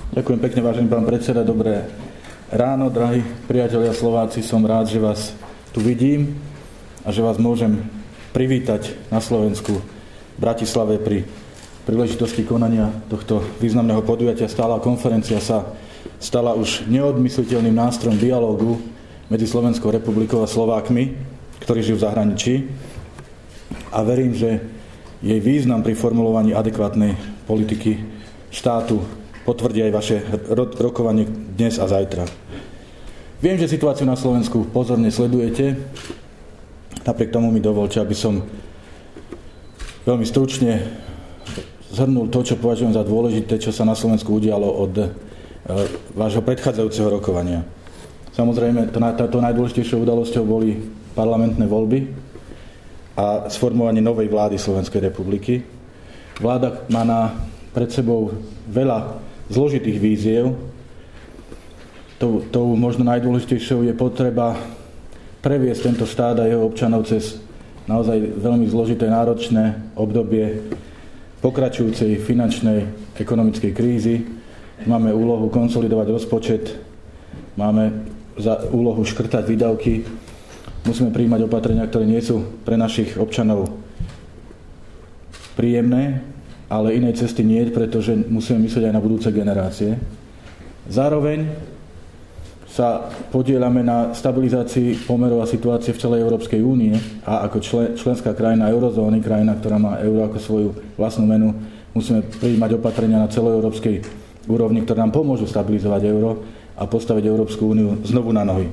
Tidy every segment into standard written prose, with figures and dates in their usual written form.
Ďakujem pekne, vážený pán predseda. Dobré ráno, drahí priatelia Slováci. Som rád, že vás tu vidím a že vás môžem privítať na Slovensku v Bratislave pri príležitosti konania tohto významného podujatia. Stála konferencia sa stala už neodmysliteľným nástrojom dialógu medzi Slovenskou republikou a Slovákmi, ktorí žijú v zahraničí. A verím, že jej význam pri formulovaní adekvátnej politiky štátu potvrdí aj vaše rokovanie dnes a zajtra. Viem, že situáciu na Slovensku pozorne sledujete. Napriek tomu mi dovoľte, aby som veľmi stručne zhrnul to, čo považujem za dôležité, čo sa na Slovensku udialo od vášho predchádzajúceho rokovania. Samozrejme, to najdôležitejšou udalosťou boli parlamentné voľby a sformovanie novej vlády Slovenskej republiky. Vláda má pred sebou veľa zložitých víziev. Tou možno najdôležitejšou je potreba previesť tento štát a jeho občanov cez naozaj veľmi zložité, náročné obdobie pokračujúcej finančnej ekonomickej krízy. Máme úlohu konsolidovať rozpočet, máme za úlohu škrtať výdavky, musíme prijímať opatrenia, ktoré nie sú pre našich občanov príjemné, ale inej cesty nie, pretože musíme myslieť aj na budúce generácie. Zároveň sa podieľame na stabilizácii pomerov a situácie v celej Európskej únie a ako členská krajina eurozóny, krajina, ktorá má euro ako svoju vlastnú menu, musíme prijímať opatrenia na celoeurópskej úrovni, ktoré nám pomôžu stabilizovať euro a postaviť Európsku úniu znovu na nohy.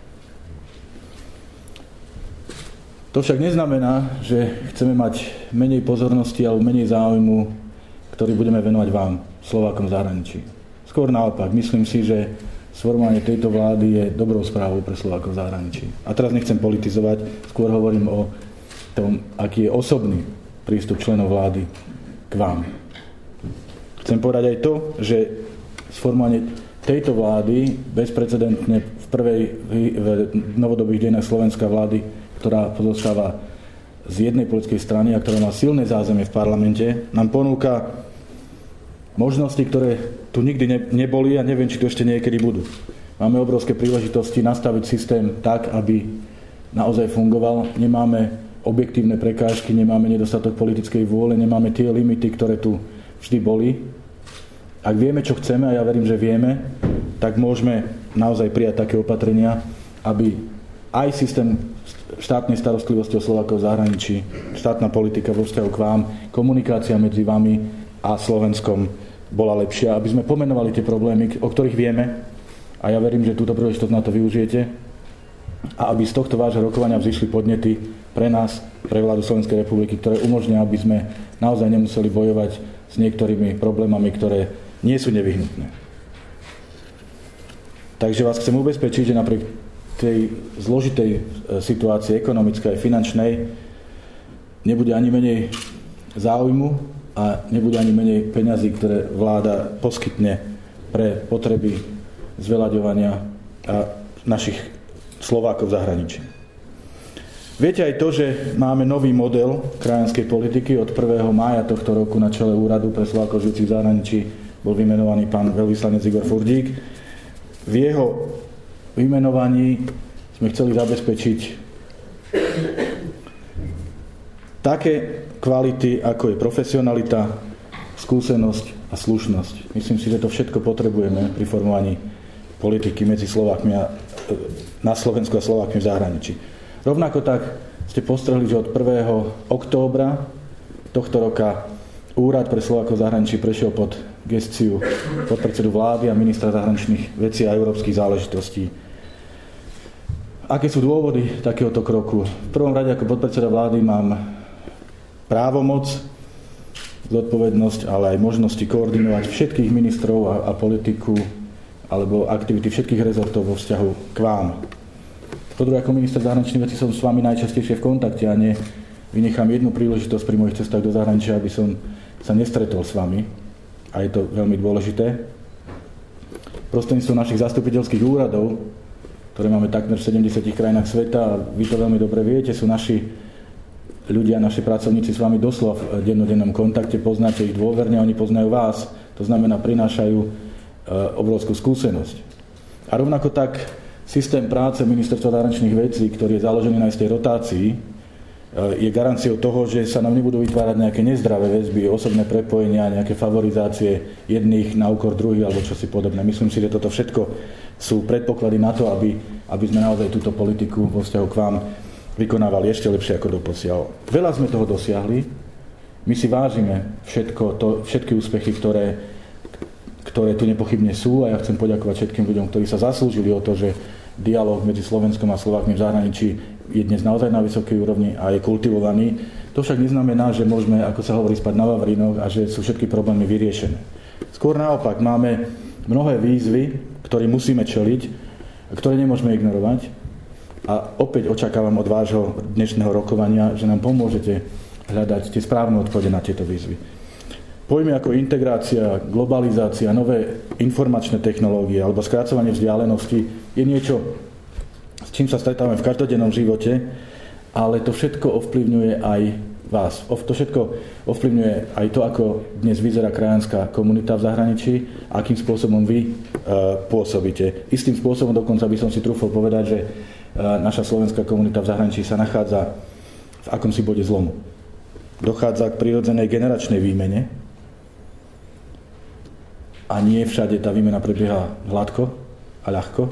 To však neznamená, že chceme mať menej pozornosti alebo menej záujmu, ktorý budeme venovať vám, Slovákom v zahraničí. Skôr naopak, myslím si, že sformovanie tejto vlády je dobrou správou pre Slovákov v zahraničí. A teraz nechcem politizovať, skôr hovorím o tom, aký je osobný prístup členov vlády k vám. Chcem povedať aj to, že sformovanie tejto vlády bezprecedentne v novodobých dejinách Slovenska vlády, ktorá pozostáva z jednej politickej strany a ktorá má silné zázemie v parlamente, nám ponúka možnosti, ktoré tu nikdy neboli a neviem, či tu ešte niekedy budú. Máme obrovské príležitosti nastaviť systém tak, aby naozaj fungoval. Nemáme objektívne prekážky, nemáme nedostatok politickej vôle, nemáme tie limity, ktoré tu vždy boli. Ak vieme, čo chceme, a ja verím, že vieme, tak môžeme naozaj prijať také opatrenia, aby aj systém štátnej starostlivosti o Slovákov v zahraničí, štátna politika vo vzťahu k vám, komunikácia medzi vami a Slovenskom bola lepšia, aby sme pomenovali tie problémy, o ktorých vieme, a ja verím, že túto príležitosť na to využijete, a aby z tohto vášho rokovania vzýšli podnety pre nás, pre vládu Slovenskej republiky, ktoré umožnia, aby sme naozaj nemuseli bojovať s niektorými problémami, ktoré nie sú nevyhnutné. Takže vás chcem ubezpečiť, že napriek tej zložitej situácii ekonomickej a finančnej nebude ani menej záujmu a nebude ani menej peňazí, ktoré vláda poskytne pre potreby zveľaďovania a našich Slovákov v zahraničí. Viete aj to, že máme nový model krajanskej politiky. Od 1. mája tohto roku na čele úradu pre Slovákov žijúcich v zahraničí bol vymenovaný pán veľvyslanec Igor Furdík. V jeho vymenovaní sme chceli zabezpečiť také kvality, ako je profesionalita, skúsenosť a slušnosť. Myslím si, že to všetko potrebujeme pri formovaní politiky medzi Slovákmi na Slovensku a Slovákmi v zahraničí. Rovnako tak ste postrehli, že od 1. októbra tohto roka Úrad pre Slovákov v zahraničí prešiel pod gesciu podpredsedu vlády a ministra zahraničných vecí a európskych záležitostí. Aké sú dôvody takéhoto kroku? V prvom rade ako podpredseda vlády mám právomoc, zodpovednosť, ale aj možnosti koordinovať všetkých ministrov a politiku alebo aktivity všetkých rezortov vo vzťahu k vám. Po druhé, ako minister zahraničných vecí som s vami najčastejšie v kontakte a vynechám jednu príležitosť pri mojich cestách do zahraničia, aby som sa nestretol s vami. A je to veľmi dôležité. Prostredníctvom našich zastupiteľských úradov, ktoré máme takmer v 70 krajinách sveta, a vy to veľmi dobre viete, sú naši ľudia, naši pracovníci s vami doslova v dennodennom kontakte, poznáte ich dôverne, oni poznajú vás. To znamená, prinášajú obrovskú skúsenosť. A rovnako tak systém práce Ministerstva zahraničných vecí, ktorý je založený na istej rotácii, je garanciou toho, že sa nám nebudú vytvárať nejaké nezdravé väzby, osobné prepojenia, nejaké favorizácie jedných na úkor druhých alebo čosi podobné. Myslím si, že toto všetko sú predpoklady na to, aby sme naozaj túto politiku vo vzťahu k vám vykonávali ešte lepšie ako doposiaľ. Veľa sme toho dosiahli. My si vážime všetky úspechy, ktoré tu nepochybne sú, a ja chcem poďakovať všetkým ľuďom, ktorí sa zaslúžili o to, že dialóg medzi Slovenskom a Slovákmi v zahraničí je dnes naozaj na vysokej úrovni a je kultivovaný. To však neznamená, že môžeme, ako sa hovorí, spať na vavrínoch a že sú všetky problémy vyriešené. Skôr naopak, máme mnohé výzvy, ktoré musíme čeliť a ktoré nemôžeme ignorovať. A opäť očakávam od vášho dnešného rokovania, že nám pomôžete hľadať tie správne odpovede na tieto výzvy. Pojmy ako integrácia, globalizácia, nové informačné technológie alebo skracovanie vzdialenosti je niečo, s čím sa stretávame v každodennom živote, ale to všetko ovplyvňuje aj vás. To všetko ovplyvňuje aj to, ako dnes vyzerá krajanská komunita v zahraničí a akým spôsobom vy pôsobíte. Istým spôsobom dokonca by som si trúfol povedať, že naša slovenská komunita v zahraničí sa nachádza v akomsi bode zlomu. Dochádza k prirodzenej generačnej výmene a nie všade tá výmena prebieha hladko a ľahko.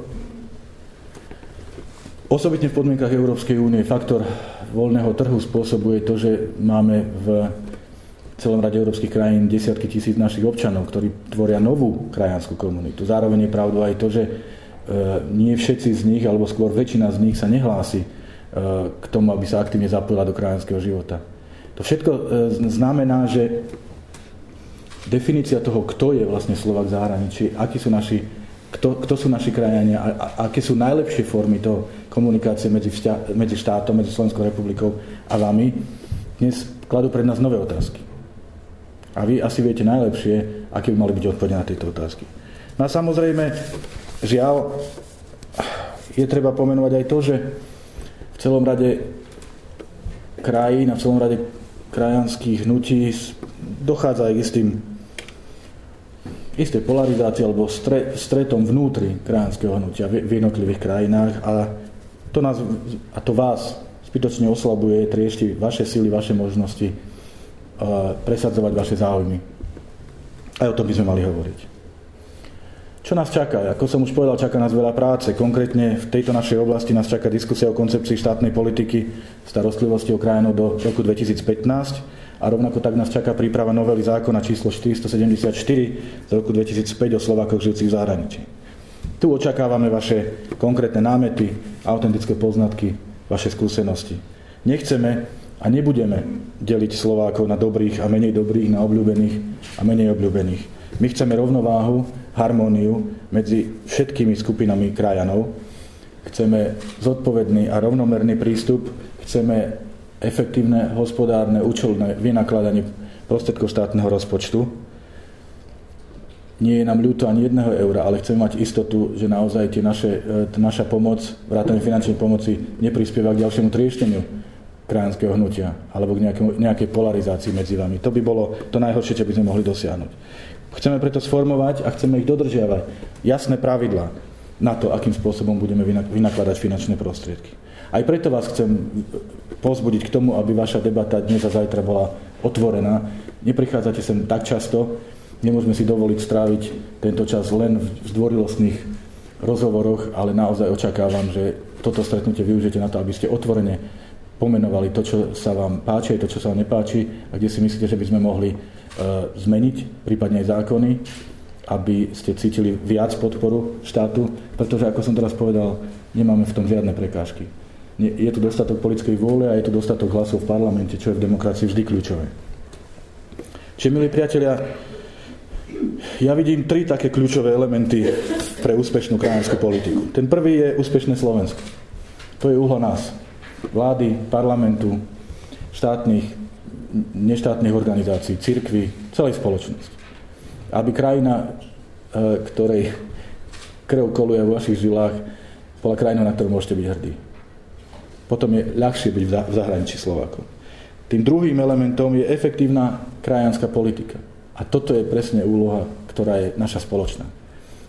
Osobitne v podmienkach Európskej únie faktor voľného trhu spôsobuje to, že máme v celom rade európskych krajín desiatky tisíc našich občanov, ktorí tvoria novú krajanskú komunitu. Zároveň je pravdou aj to, že nie všetci z nich, alebo skôr väčšina z nich sa nehlási k tomu, aby sa aktívne zapojila do krajanského života. To všetko znamená, že definícia toho, kto je vlastne Slovák v zahraničí, kto sú naši krajania a aké sú najlepšie formy toho komunikácie medzi štátom, medzi Slovenskou republikou a vami, dnes kladú pred nás nové otázky. A vy asi viete najlepšie, aké by mali byť odpovede na tieto otázky. No a samozrejme, žiaľ, je treba pomenovať aj to, že v celom rade krajín a v celom rade krajanských hnutí dochádza aj k istej polarizácii alebo stretom vnútri krajanského hnutia v jednotlivých krajinách a to vás zbytočne oslabuje, triešti vaše sily, vaše možnosti presadzovať vaše záujmy. Aj o tom by sme mali hovoriť. Čo nás čaká? Ako som už povedal, čaká nás veľa práce. Konkrétne v tejto našej oblasti nás čaká diskusia o koncepcii štátnej politiky starostlivosti o krajinu do roku 2015 a rovnako tak nás čaká príprava novely zákona číslo 474 z roku 2005 o Slovákoch žijúcich v zahraničí. Tu očakávame vaše konkrétne námety, autentické poznatky, vaše skúsenosti. Nechceme a nebudeme deliť Slovákov na dobrých a menej dobrých, na obľúbených a menej obľúbených. My chceme rovnováhu, harmóniu medzi všetkými skupinami krajanov. Chceme zodpovedný a rovnomerný prístup. Chceme efektívne, hospodárne, účelné vynakladanie prostriedkov štátneho rozpočtu. Nie je nám ľúto ani jedného eura, ale chceme mať istotu, že naozaj naša pomoc, vrátane finančnej pomoci, neprispieva k ďalšiemu triešteniu krajanského hnutia alebo k nejakej polarizácii medzi vami. To by bolo to najhoršie, čo by sme mohli dosiahnuť. Chceme preto sformovať a chceme ich dodržiavať jasné pravidlá na to, akým spôsobom budeme vynakladať finančné prostriedky. Aj preto vás chcem povzbudiť k tomu, aby vaša debata dnes a zajtra bola otvorená. Neprichádzate sem tak často, nemôžeme si dovoliť stráviť tento čas len v zdvorilostných rozhovoroch, ale naozaj očakávam, že toto stretnutie využijete na to, aby ste otvorene pomenovali to, čo sa vám páči, to, čo sa vám nepáči a kde si myslíte, že by sme mohli zmeniť, prípadne aj zákony, aby ste cítili viac podporu štátu, pretože, ako som teraz povedal, nemáme v tom žiadne prekážky. Je tu dostatok politickej vôle a je tu dostatok hlasov v parlamente, čo je v demokracii vždy kľúčové. Čiže, milí priatelia, ja vidím 3 také kľúčové elementy pre úspešnú krajanskú politiku. Ten prvý je úspešné Slovensko. To je úhla nás. Vlády, parlamentu, štátnych, neštátnych organizácií, cirkvi, celej spoločnosti. Aby krajina, ktorej krv koluje vo vašich žilách, bola krajina, na ktorú môžete byť hrdí. Potom je ľahšie byť v zahraničí Slovákov. Tým druhým elementom je efektívna krajanská politika. A toto je presne úloha, ktorá je naša spoločná.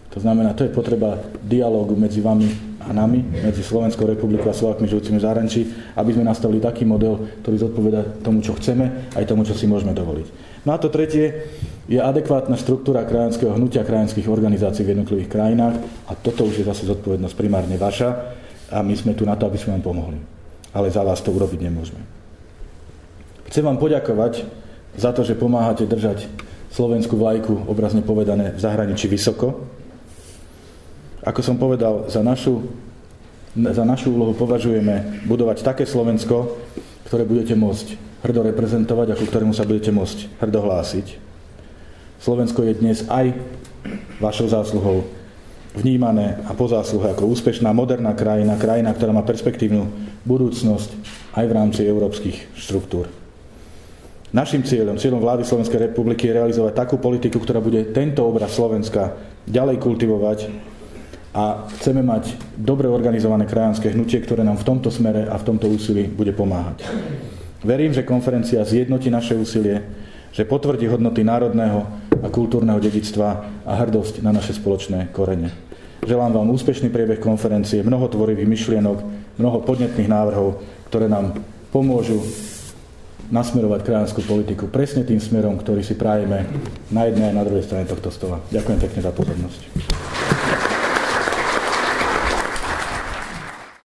To znamená, to je potreba dialógu medzi vami a nami, medzi Slovenskou republikou a Slovákmi žijúcimi v zahraničí, aby sme nastavili taký model, ktorý zodpovedá tomu, čo chceme, aj tomu, čo si môžeme dovoliť. No a to tretie je adekvátna štruktúra krajanského hnutia, krajanských organizácií v jednotlivých krajinách a toto už je zase zodpovednosť primárne vaša a my sme tu na to, aby sme vám pomohli. Ale za vás to urobiť nemôžeme. Chcem vám poďakovať za to, že pomáhate držať slovenskú vlajku, obrazne povedané, v zahraničí vysoko. Ako som povedal, za našu úlohu považujeme budovať také Slovensko, ktoré budete môcť hrdo reprezentovať a ku ktorému sa budete môcť hrdo hlásiť. Slovensko je dnes aj vašou zásluhou vnímané a po zásluhe ako úspešná, moderná krajina, ktorá má perspektívnu budúcnosť aj v rámci európskych štruktúr. Naším cieľom vlády Slovenskej republiky je realizovať takú politiku, ktorá bude tento obraz Slovenska ďalej kultivovať a chceme mať dobre organizované krajanské hnutie, ktoré nám v tomto smere a v tomto úsilí bude pomáhať. Verím, že konferencia zjednotí naše úsilie, že potvrdí hodnoty národného a kultúrneho dedičstva a hrdosť na naše spoločné korene. Želám vám úspešný priebeh konferencie, mnoho tvorivých myšlienok, mnoho podnetných návrhov, ktoré nám pomôžu nasmerovať krajanskú politiku presne tým smerom, ktorý si prajeme na jednej a na druhej strane tohto stola. Ďakujem pekne za pozornosť.